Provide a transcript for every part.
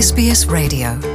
SBS Radio.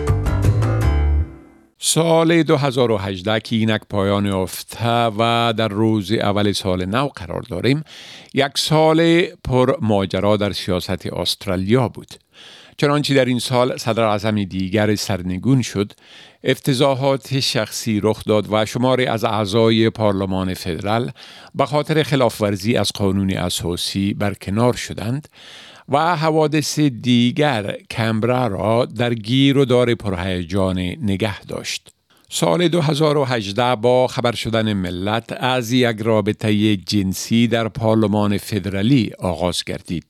سال 2018 که اینک پایان یافته و در روز اول سال نو قرار داریم، یک سال پر ماجرا در سیاست استرالیا بود. چنانچه در این سال صدر اعظم دیگر سرنگون شد، افتضاحات شخصی رخ داد و شماری از اعضای پارلمان فدرال به خاطر خلافورزی از قانون اساسی برکنار شدند و حوادث دیگر کمبرا را در گیر و دار پرهیجان نگه داشت. سال 2018 با خبر شدن ملت از یک رابطه جنسی در پارلمان فدرالی آغاز گردید.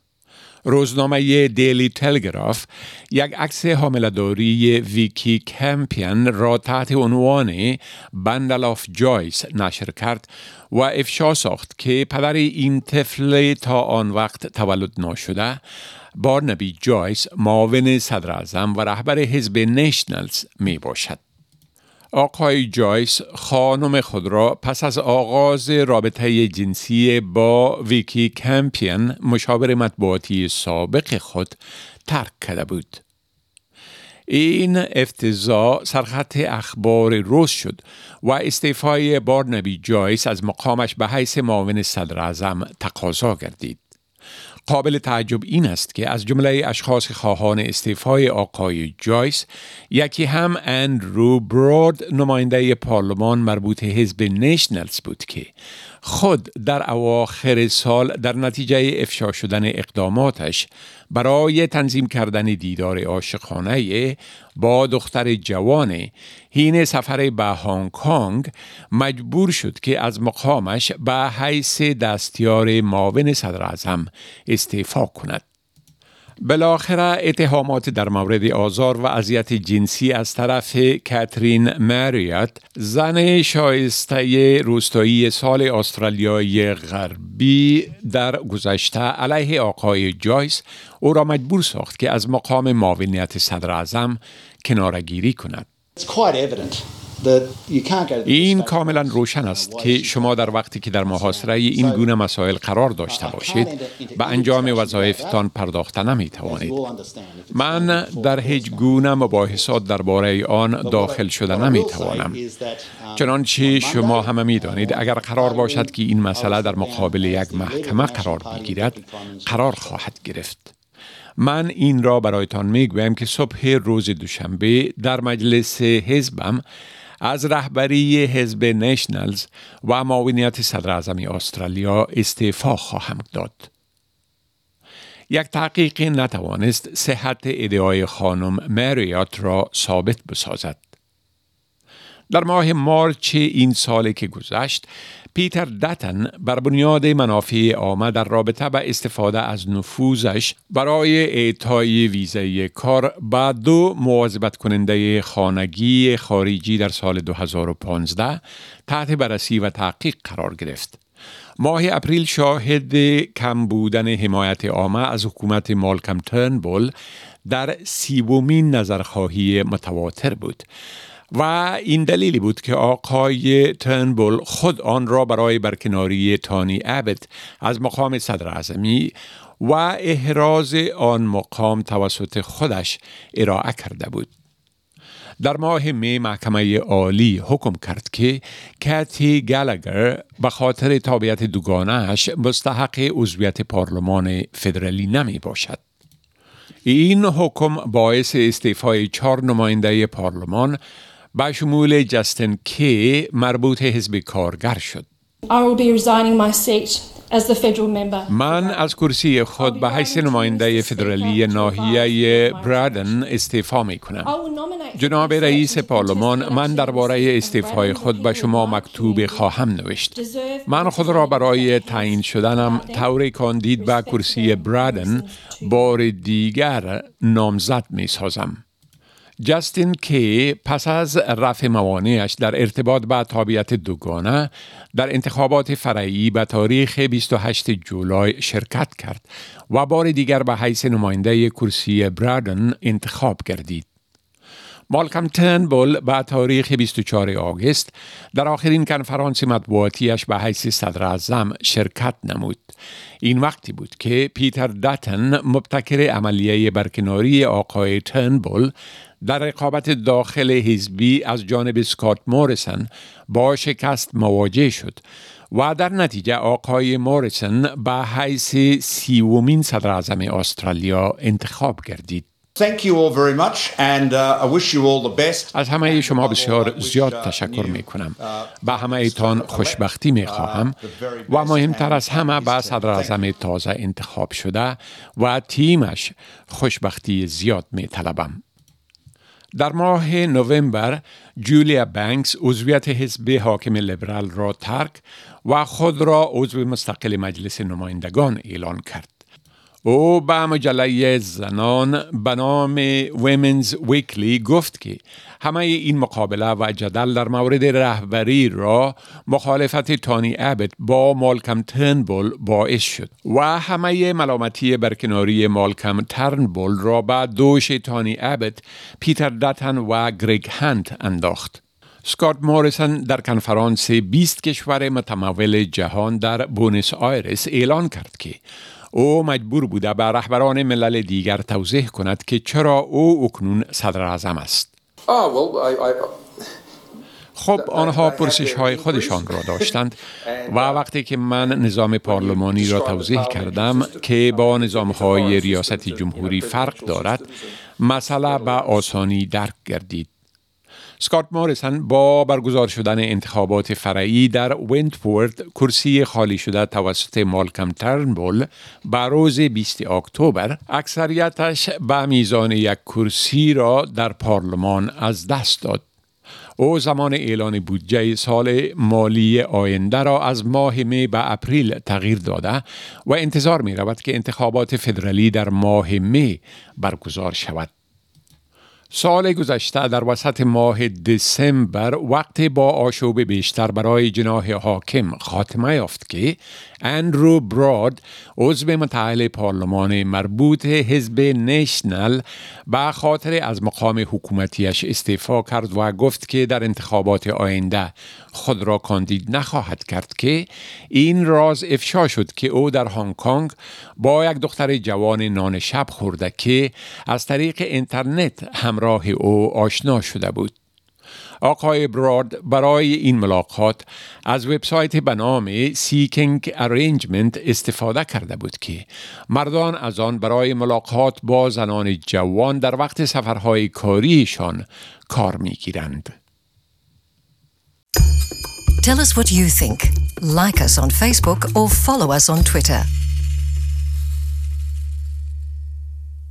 روزنامه دیلی تلگراف یک عکس حامله‌داری ویکی کمپین را تحت عنوان بندل آف جویس نشر کرد و افشا ساخت که پدر این طفل تا آن وقت تولد ناشده، بارنبی جویس، معاون صدر اعظم و رهبر حزب نیشنلز می باشد. آقای جویس خانم خود را پس از آغاز رابطه جنسی با ویکی کمپین، مشاور مطبوعاتی سابق خود، ترک کرده بود. این افتضاح سرخط اخبار روز شد و استعفای بارنبی جویس از مقامش به حیث معاون صدر اعظم تقاضا گردید. قابل تعجب این است که از جمله اشخاص خواهان استعفای آقای جویس، یکی هم اندرو برود، نماینده پارلمان مربوط حزب نیشنلز بود که خود در اواخر سال در نتیجه افشا شدن اقداماتش برای تنظیم کردن دیدار عاشقانه با دختر جوان حین سفر به هنگ کنگ مجبور شد که از مقامش به حیث دستیار معاون صدر اعظم استعفا کند. بالاخره اتهامات در مورد آزار و اذیت جنسی از طرف کاترین ماریات، زن شایسته روستایی سال استرالیای غربی در گذشته علیه آقای جویس، او را مجبور ساخت که از مقام معاونیت صدر اعظم کناره‌گیری کند. این کاملا روشن است که شما در وقتی که در محاصره این گونه مسائل قرار داشته باشید به انجام وظایفتان پرداخته نمی توانید. من در هیچ گونه مباحثات درباره آن داخل شده نمی توانم. چنانچه شما همه می دانید اگر قرار باشد که این مسئله در مقابل یک محکمه قرار بگیرد، قرار خواهد گرفت. من این را برایتان میگویم که صبح روز دوشنبه در مجلس حزبم از رهبری حزب نیشنلز و معاونیت صدر اعظم استرالیا استعفا خواهم داد. یک تحقیق نتوانست صحت ادعای خانم ماریات را ثابت بسازد. در ماه مارچ این سال که گذشت، پیتر داتن بر بنیاد منافع عامه در رابطه با استفاده از نفوذش برای اعطای ویزای کار به 2 مواظبت کننده خانگی خارجی در سال 2015 تحت بررسی و تحقیق قرار گرفت. ماه اپریل شاهد کم بودن حمایت عامه از حکومت مالکم ترنبول در 30مین نظرخواهی متواتر بود و این دلیلی بود که آقای ترنبول خود آن را برای برکناری تانی ابت از مقام صدر اعظمی و احراز آن مقام توسط خودش ارائه کرده بود. در ماه می محکمه عالی حکم کرد که کاتی گالاگر به خاطر تابعیت دوگانه‌اش مستحق عضویت پارلمان فدرالی نمی باشد. این حکم باعث استعفای 4 نماینده پارلمان با شمول جاستین کی مربوط حزب کارگر شد. I will be resigning my seat as the federal member. من از کرسی خود به حیث نماینده فدرالی ناحیه برادن استعفا می کنم. جناب رئیس پارلمان، من درباره استعفای خود به شما مکتوب خواهم نوشت. من خود را برای تعیین شدنم طور کاندید به کرسی برادن بار دیگر نامزد می سازم. جاستین کی پس از رفع موانعش در ارتباط با تابعیت دوگانه در انتخابات فرعی به تاریخ 28 جولای شرکت کرد و بار دیگر به حیث نماینده کرسی برادن انتخاب گردید. مالکم ترنبول با تاریخ 24 آگوست در آخرین کنفرانس مطبوعاتیش به حیث صدر اعظم شرکت نمود. این وقتی بود که پیتر داتن مبتکر عملیه برکناری آقای ترنبول در رقابت داخل حزبی از جانب اسکات موریسن با شکست مواجه شد و در نتیجه آقای موریسن به حیث 30مین صدر اعظم استرالیا انتخاب گردید. Thank you all very much and I wish you all the best. از همه شما بسیار زیاد تشکر می کنم. به همه ایتان خوشبختی می خواهم و مهمتر از همه به صدر اعظم تازه انتخاب شده و تیمش خوشبختی زیاد می طلبم. در ماه نوامبر جولیا بانکس عضویت حزب حاکم لیبرال را ترک و خود را عضو مستقل مجلس نمایندگان اعلان کرد. او به مجله زنان به نام ویمنز ویکلی گفت که همه این مقابله و جدل در مورد رهبری را مخالفت تانی ابت با مالکم ترنبول باعث شد و همه ملامتی برکناری مالکم ترنبول را به دوش تانی ابت، پیتر داتن و گریگ هانت انداخت. اسکات موریسن در کنفرانس 20 کشور متمول جهان در بونس آیرس اعلان کرد که او مجبور بوده به رهبران ملل دیگر توضیح کند که چرا او اکنون صدر اعظم است. خب آنها پرسش های خودشان را داشتند و وقتی که من نظام پارلمانی را توضیح کردم که با نظام های ریاست جمهوری فرق دارد، مسئله به آسانی درک گردید. اسکات موریسن با برگزار شدن انتخابات فرعی در وینتفورد کرسی خالی شده توسط مالکم ترنبول به روز 20 اکتبر اکثریتش به میزان یک کرسی را در پارلمان از دست داد. او زمان اعلان بودجه سال مالی آینده را از ماه می به اپریل تغییر داده و انتظار می رود که انتخابات فدرالی در ماه می برگزار شود. سال گذشته در وسط ماه دسامبر وقتی با آشوب بیشتر برای جناح حاکم خاتمه یافت که اندرو براد عضو متأهل پارلمان مربوط حزب نیشنل به خاطر از مقام حکومتیش استعفا کرد و گفت که در انتخابات آینده خود را کاندید نخواهد کرد که این راز افشا شد که او در هنگ کنگ با یک دختر جوان نان شب خورده که از طریق اینترنت همراه او آشنا شده بود. آقای براد برای این ملاقات از وبسایت به نام Seeking Arrangement استفاده کرده بود که مردان از آن برای ملاقات با زنان جوان در وقت سفرهای کاریشان کار می‌گیرند. Tell us what you think. Like us on Facebook or follow us on Twitter.